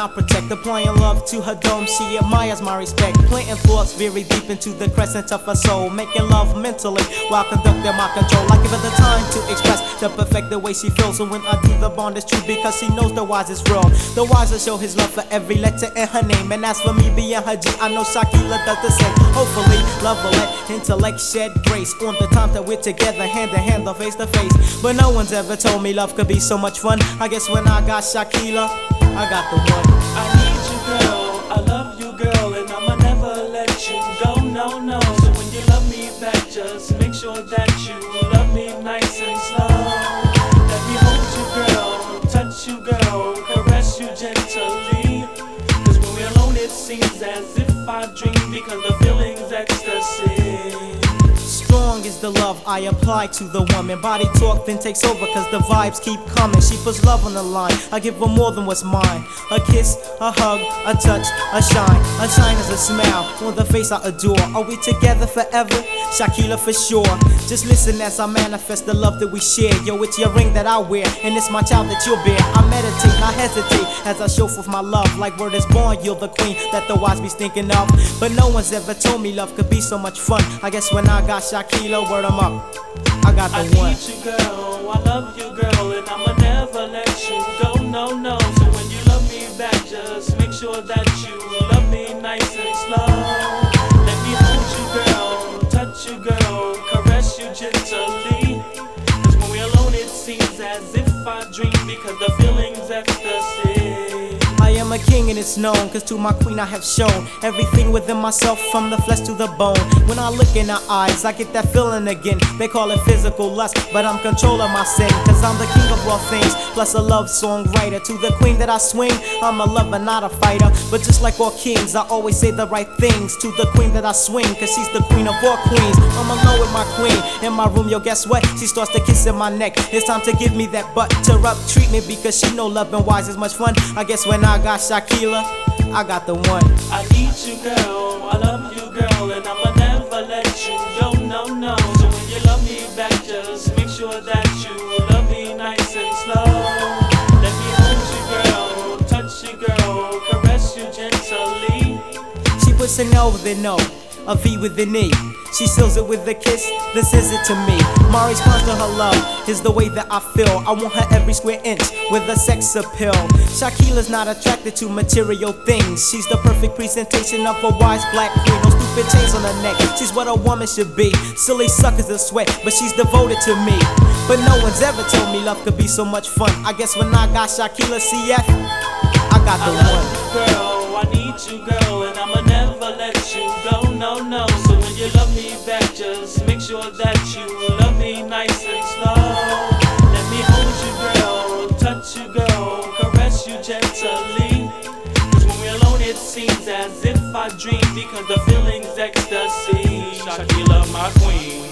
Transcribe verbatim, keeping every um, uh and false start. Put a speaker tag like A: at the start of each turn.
A: I protect. Applying love to her dome, she admires my respect. Planting thoughts very deep into the crescent of her soul. Making love mentally while conducting my control. I give her the time to express the perfect the way she feels. So when I do, the bond is true because she knows the wise is real. The wise will show his love for every letter in her name. And as for me being her G, I know Shaquila does the same. Hopefully, love will let intellect shed grace on the time that we're together, hand to hand or face to face. But no one's ever told me love could be so much fun. I guess when I got Shaquila, I got the one.
B: I need you, girl. I love you, girl, and I'ma never let you go. No, no. So when you love me back, just make sure that you love me nice and slow. Let me hold you, girl, touch you, girl, caress you gently. Cause when we're alone, it seems as if I dream because the feeling's ecstasy.
A: Strong is the love I apply to the woman. Body talk then takes over cause the vibes keep coming. She puts love on the line, I give her more than what's mine. A kiss, a hug, a touch, a shine. A shine is a smile on the face I adore. Are we together forever? Shaquila for sure. Just listen as I manifest the love that we share. Yo, it's your ring that I wear, and it's my child that you'll bear. I meditate, not hesitate as I show forth my love. Like word is born, you're the queen that the wise be thinking of. But no one's ever told me love could be so much fun. I guess when I got Shaquila, word 'em up, I got the
B: I
A: one.
B: I need you, girl, I love you, girl, and I'ma never let you go, no, no. So when you love me back, just make sure that you love me nice and slow. Let me hold you, girl, touch you, girl, caress you gently. Cause when we're alone, it seems as if I dream because the feeling's ecstasy.
A: I am a king and it's known, cause to my queen I have shown everything within myself from the flesh to the bone. When I look in her eyes, I get that feeling again. They call it physical lust, but I'm controlling my sin. Cause I'm the king of all things, plus a love song writer. To the queen that I swing, I'm a lover, not a fighter. But just like all kings, I always say the right things. To the queen that I swing, cause she's the queen of all queens. I'm alone with my queen, in my room, yo guess what? She starts to kiss in my neck. It's time to give me that butt to rub treatment because she know love and wise is much fun. I guess when I got Shaquila, I got the one.
B: I need you, girl, I love you, girl, and I'ma never let you go, no, no. So when you love me back, just make sure that you love me nice and slow. Let me hold you, girl, touch you, girl, caress you gently.
A: She puts an L with an O, a V with an E. She seals it with a kiss, then sends it to me. My response to her love is the way that I feel. I want her every square inch with a sex appeal. Shaquila's not attracted to material things. She's the perfect presentation of a wise black queen. No stupid chains on her neck, she's what a woman should be. Silly suckers that sweat, but she's devoted to me. But no one's ever told me love could be so much fun. I guess when I got Shaquila C F, I got the
B: I
A: one.
B: love you, girl, I need you, girl, and I'ma never let you go, no, no. So when you love me back, just make sure that you love me nice and slow. Let me hold you, girl, touch you, girl, caress you gently. Cause when we're alone, it seems as if I dream because the feeling's ecstasy. Shaquila, my queen.